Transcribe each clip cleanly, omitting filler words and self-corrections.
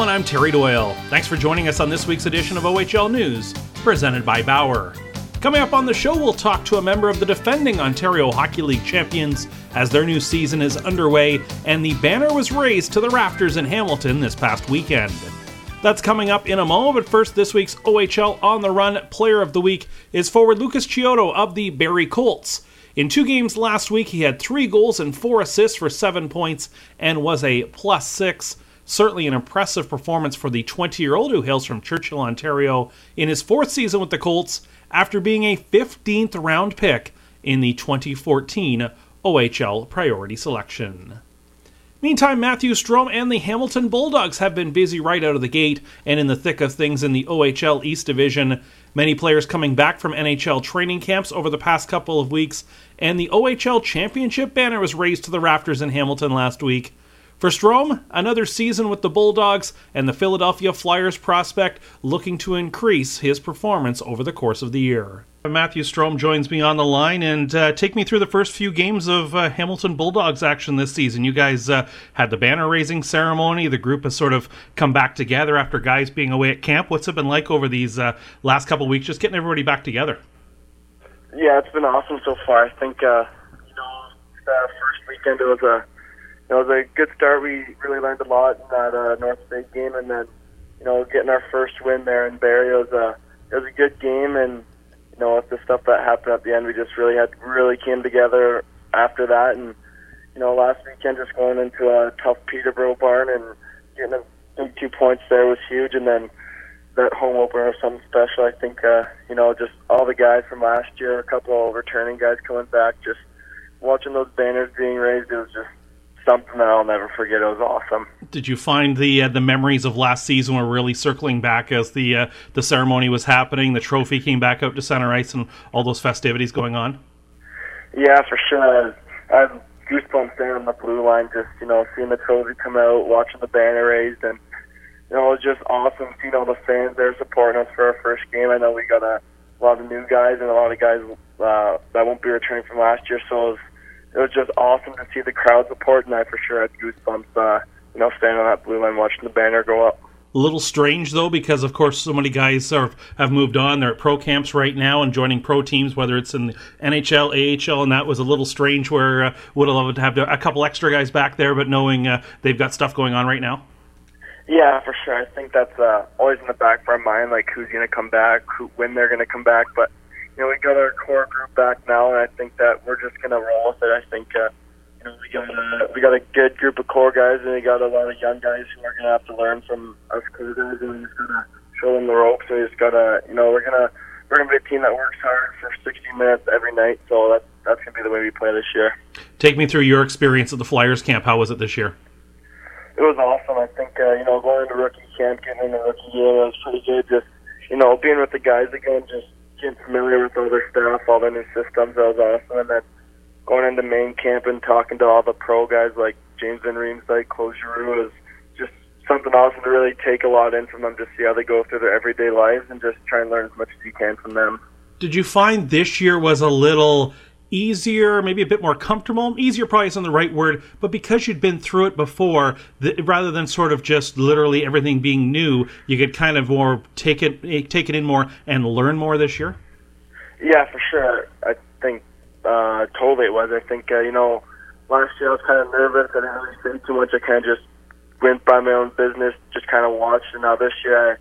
and I'm Terry Doyle. Thanks for joining us on this week's edition of OHL News, presented by Bauer. Coming up on the show, we'll talk to a member of the defending Ontario Hockey League champions as their new season is underway and the banner was raised to the rafters in Hamilton this past weekend. That's coming up in a moment, but first, this week's OHL On the Run Player of the Week is forward Lucas Chiodo of the Barrie Colts. In 2 games last week, he had 3 goals and 4 assists for 7 points and was a +6. Certainly an impressive performance for the 20-year-old who hails from Churchill, Ontario, in his 4th season with the Colts after being a 15th round pick in the 2014 OHL priority selection. Meantime, Matthew Strome and the Hamilton Bulldogs have been busy right out of the gate and in the thick of things in the OHL East Division. Many players coming back from NHL training camps over the past couple of weeks, and the OHL Championship banner was raised to the rafters in Hamilton last week. For Strome, another season with the Bulldogs and the Philadelphia Flyers prospect looking to increase his performance over the course of the year. Matthew Strome joins me on the line, and take me through the first few games of Hamilton Bulldogs action this season. You guys had the banner-raising ceremony. The group has sort of come back together after guys being away at camp. What's it been like over these last couple of weeks, just getting everybody back together? Yeah, it's been awesome so far. I think, the first weekend it was a good start. We really learned a lot in that North State game, and then, getting our first win there in Barrie, it was a good game, and with the stuff that happened at the end, we just really came together after that. And, last weekend just going into a tough Peterborough barn and getting a big 2 points there was huge. And then that home opener was something special. I think, just all the guys from last year, a couple of returning guys coming back, just watching those banners being raised, it was just something that I'll never forget. It was awesome. Did you find the memories of last season were really circling back as the ceremony was happening, the trophy came back out to center ice, and all those festivities going on? Yeah, for sure. I had goosebumps there on the blue line, just seeing the trophy come out, watching the banner raised, and it was just awesome seeing all the fans there supporting us for our first game. I know we got a lot of new guys and a lot of guys that won't be returning from last year, so it was just awesome to see the crowd support, and I for sure had goosebumps, standing on that blue line watching the banner go up. A little strange, though, because, of course, so many guys have moved on. They're at pro camps right now and joining pro teams, whether it's in the NHL, AHL, and that was a little strange where would have loved to have a couple extra guys back there, but knowing they've got stuff going on right now. Yeah, for sure. I think that's always in the back of our mind, like who's going to come back, when they're going to come back, but we got our core group back now, and I think that we're just going to roll with it. I think, we got a good group of core guys, and we got a lot of young guys who are going to have to learn from us core guys, and we just got to show them the ropes. And we just got to, we're going to be a team that works hard for 60 minutes every night, so that's going to be the way we play this year. Take me through your experience at the Flyers camp. How was it this year? It was awesome. I think, going into rookie camp, getting into rookie game, it was pretty good. Just, being with the guys again, just getting familiar with all their staff, all their new systems, that was awesome. And then going into main camp and talking to all the pro guys like James Van Riemsdyk, Claude Giroux, is just something awesome to really take a lot in from them, just see how they go through their everyday lives and just try and learn as much as you can from them. Did you find this year was a little easier, maybe a bit more comfortable? Easier probably isn't the right word, but because you'd been through it before, rather than sort of just literally everything being new, you could kind of more take it in more and learn more this year? Yeah, for sure. I think totally it was. I think, last year I was kind of nervous. I didn't really say too much. I kind of just went by my own business, just kind of watched. And now this year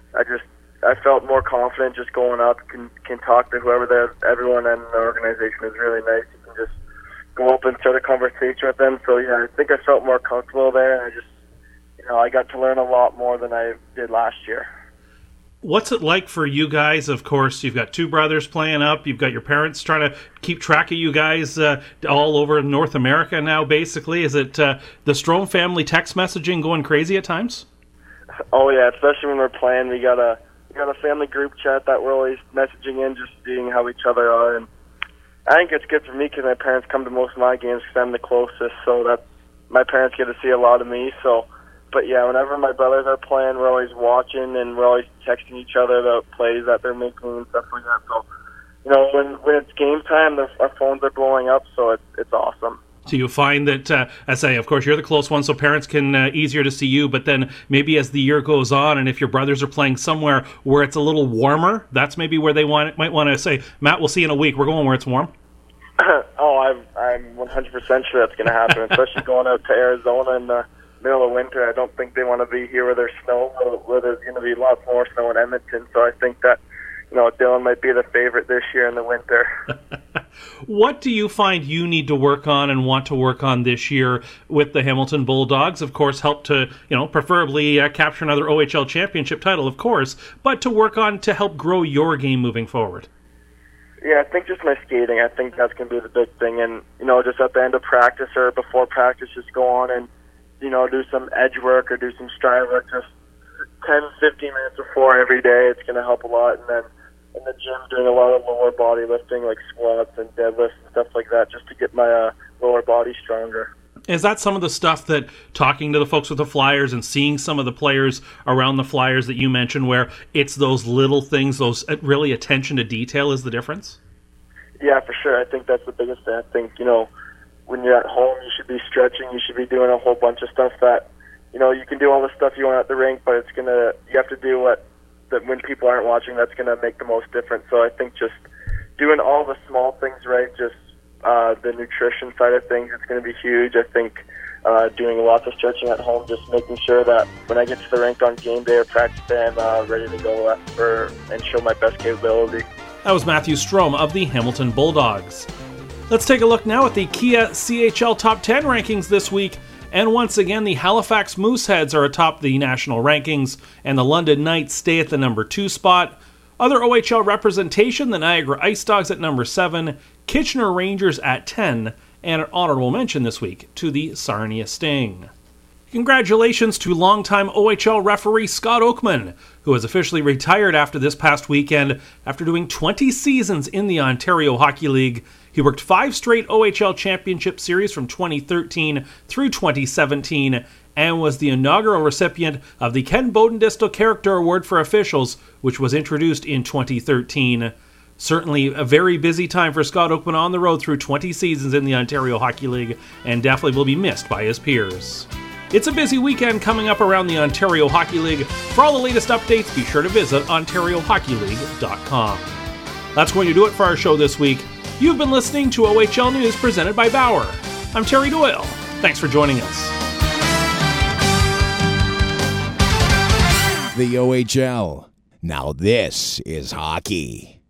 I felt more confident just going up, can talk to whoever there. Everyone in the organization is really nice. You can just go up and start a conversation with them. So, yeah, I think I felt more comfortable there. And I got to learn a lot more than I did last year. What's it like for you guys? Of course, you've got 2 brothers playing up. You've got your parents trying to keep track of you guys all over North America now, basically. Is it the Strome family text messaging going crazy at times? Oh, yeah, especially when we're playing. We got a family group chat that we're always messaging in, just seeing how each other are. And I think it's good for me because my parents come to most of my games because I'm the closest, so that my parents get to see a lot of me. But yeah, whenever my brothers are playing, we're always watching and we're always texting each other about plays that they're making and stuff like that. So, when it's game time, our phones are blowing up, so it's awesome. Do you find that, I say, of course, you're the close one, so parents can easier to see you, but then maybe as the year goes on, and if your brothers are playing somewhere where it's a little warmer, that's maybe where they might want to say, Matt, we'll see you in a week. We're going where it's warm. I'm 100% sure that's going to happen, especially going out to Arizona in the middle of winter. I don't think they want to be here where there's snow, where there's going to be lots more snow in Edmonton. So I think that, Dylan might be the favorite this year in the winter. What do you find you need to work on and want to work on this year with the Hamilton Bulldogs? Of course, help to, preferably capture another OHL championship title, of course, but to work on to help grow your game moving forward. Yeah, I think just my skating. I think that's going to be the big thing. And, just at the end of practice or before practice, just go on and, do some edge work or do some stride work just 10, 15 minutes before every day. It's going to help a lot. And then in the gym, doing a lot of lower body lifting like squats and deadlifts and stuff like that just to get my lower body stronger. Is that some of the stuff that, talking to the folks with the Flyers and seeing some of the players around the Flyers that you mentioned, where it's those little things, those really attention to detail is the difference? Yeah, for sure. I think that's the biggest thing. I think, when you're at home, you should be stretching, you should be doing a whole bunch of stuff that, you can do all the stuff you want at the rink, but you have to do that when people aren't watching, that's going to make the most difference. So I think just doing all the small things right, just the nutrition side of things, it's going to be huge. I think doing lots of stretching at home, just making sure that when I get to the rink on game day or practice day, I'm ready to go and show my best capability. That was Matthew Strome of the Hamilton Bulldogs. Let's take a look now at the Kia CHL Top 10 rankings this week. And once again, the Halifax Mooseheads are atop the national rankings, and the London Knights stay at the number 2 spot. Other OHL representation, the Niagara Ice Dogs at number 7, Kitchener Rangers at 10, and an honorable mention this week to the Sarnia Sting. Congratulations to longtime OHL referee Scott Oakman, who has officially retired after this past weekend after doing 20 seasons in the Ontario Hockey League. He worked 5 straight OHL Championship Series from 2013 through 2017 and was the inaugural recipient of the Ken Bodendistel Character Award for Officials, which was introduced in 2013. Certainly a very busy time for Scott Oakman on the road through 20 seasons in the Ontario Hockey League, and definitely will be missed by his peers. It's a busy weekend coming up around the Ontario Hockey League. For all the latest updates, be sure to visit OntarioHockeyLeague.com. That's going to do it for our show this week. You've been listening to OHL News presented by Bauer. I'm Terry Doyle. Thanks for joining us. The OHL. Now this is hockey.